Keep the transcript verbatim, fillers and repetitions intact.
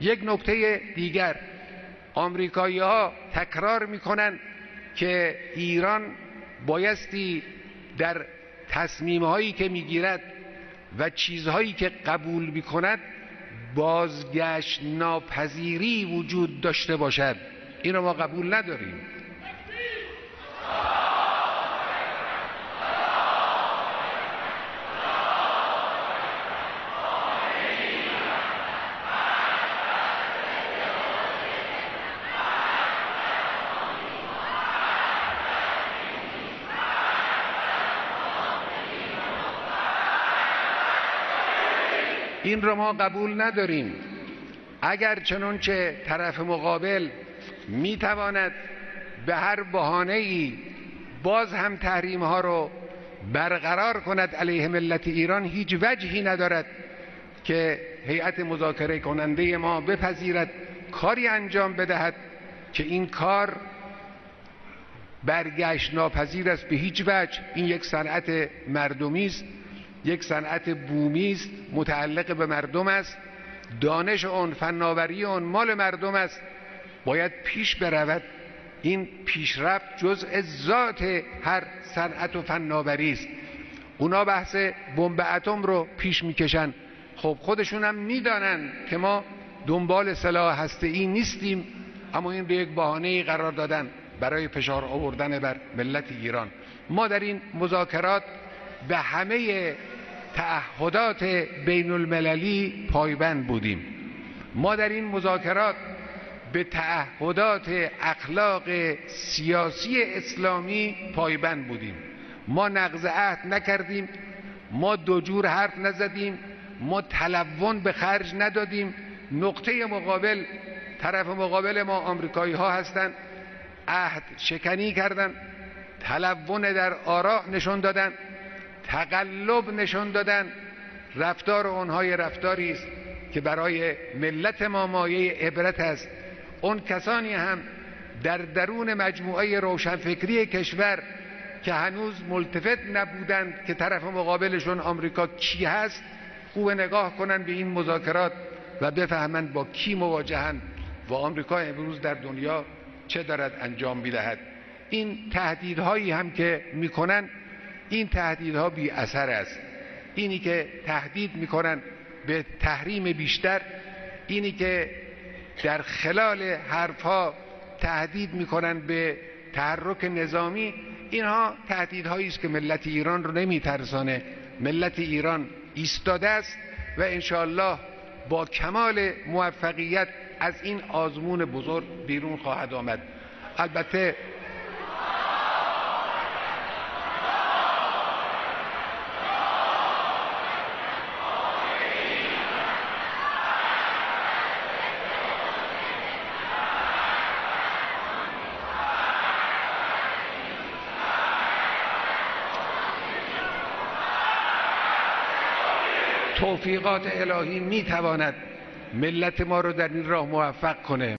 یک نکته دیگر، آمریکایی ها تکرار میکنن که ایران بایستی در تصمیم‌هایی که میگیرد و چیزهایی که قبول میکند بازگشت ناپذیری وجود داشته باشد. این رو ما قبول نداریم. این رو ما قبول نداریم. اگر چنانچه طرف مقابل میتواند به هر بهانه‌ای باز هم تحریم ها رو برقرار کند علیه ملت ایران، هیچ وجهی ندارد که هیئت مذاکره کننده ما بپذیرد کاری انجام بدهد که این کار برگشت ناپذیر است به هیچ وجه. این یک صنعت مردمی است، یک صنعت بومی است، متعلق به مردم است، دانش اون، فناوری اون مال مردم است، باید پیش برود. این پیشرفت جزء ذات هر صنعت و فناوری است. اونا بحث بمب اتم رو پیش میکشن، خب خودشون هم میدانن که ما دنبال سلاح هسته‌ای نیستیم، اما این رو یک بهانه‌ای قرار دادن برای فشار آوردن بر ملت ایران. ما در این مذاکرات به همه تعهدات بین المللی پایبند بودیم. ما در این مذاکرات به تعهدات اخلاق سیاسی اسلامی پایبند بودیم. ما نقض عهد نکردیم، ما دو جور حرف نزدیم، ما تلون به خرج ندادیم. نقطه مقابل، طرف مقابل ما آمریکایی ها هستند، عهد شکنی کردن، تلون در آراء نشون دادن، تقلب نشون دادن. رفتار اونهای رفتاری است که برای ملت ما مایه عبرت است. اون کسانی هم در درون مجموعه روشنفکری کشور که هنوز ملتفت نبودند که طرف مقابلشون آمریکا کی هست، خوب نگاه کنن به این مذاکرات و بفهمند با کی مواجهند و آمریکا امروز در دنیا چه دارد انجام میدهد. این تهدیدهایی هم که میکنن، این تهدیدها بی اثر است. اینی که تهدید میکنن به تحریم بیشتر، اینی که در خلال حرفها تهدید میکنن به تحرک نظامی، اینها تهدیدهایی است که ملت ایران رو نمیترسانه. ملت ایران ایستاده است و انشاءالله با کمال موفقیت از این آزمون بزرگ بیرون خواهد آمد. البته توفیقات الهی میتواند ملت ما رو در این راه موفق کنه.